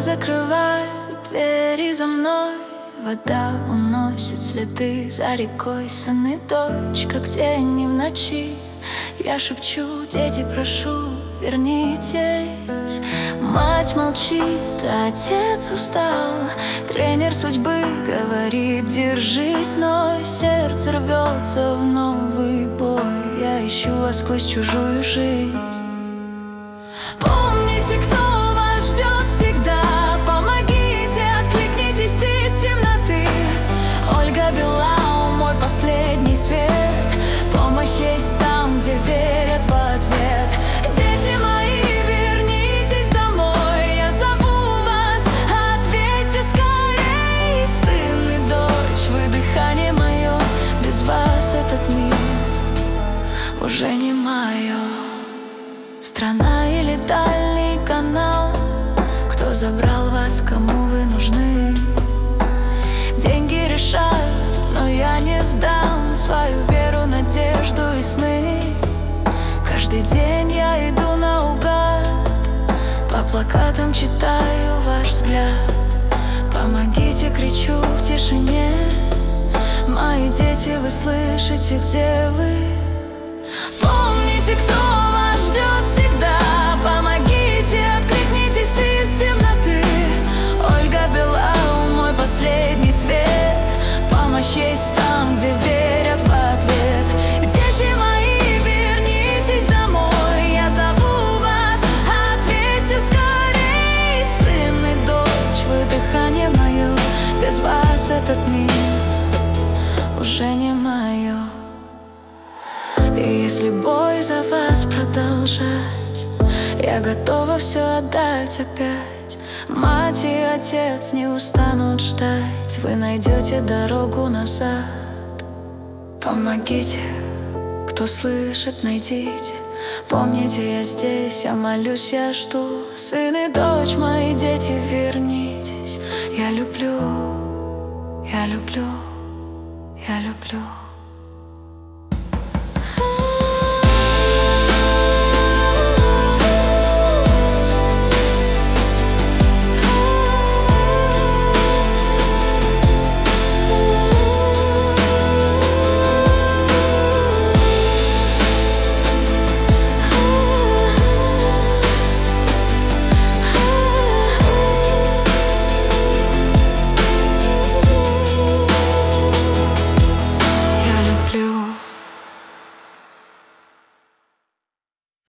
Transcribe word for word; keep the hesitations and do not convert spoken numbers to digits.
закрывают двери за мной. Вода уносит следы за рекой. Сын и дочь, как тени в ночи. Я шепчу: дети, прошу, вернитесь. Мать молчит, а отец устал. Тренер судьбы говорит: держись, но сердце рвется в новый бой. Я ищу вас сквозь чужую жизнь. Помните, кто вас ждет всегда. Помогите, откликнитесь из темноты. Ольга Билау, мой последний свет. Помощь есть там, где верят в ответ. Дети мои, вернитесь домой. Я зову вас, ответьте скорей. Сын и дочь, вы дыхание мое. Без вас этот мир уже не мое. Страна или дальний канал? Кто забрал вас, кому вы нужны? Деньги решают, но я не сдам свою веру, надежду и сны. Каждый день я иду наугад, по плакатам читаю ваш взгляд. Помогите, кричу в тишине. Мои дети, вы слышите, где вы? Помните, кто вас ждет всегда. Помогите, откликнитесь из темноты. Ольга Билау, мой последний свет. Помощь есть там, где верят в ответ. Дети мои, вернитесь домой. Я зову вас, ответьте скорей. Сын и дочь, вы дыхание мое. Без вас этот мир уже не мое. И если бой за вас продолжать, я готова все отдать опять. Мать и отец не устанут ждать. Вы найдете дорогу назад. Помогите, кто слышит, найдите. Помните, я здесь, я молюсь, я жду. Сын и дочь, мои дети, вернитесь. Я люблю, я люблю, я люблю.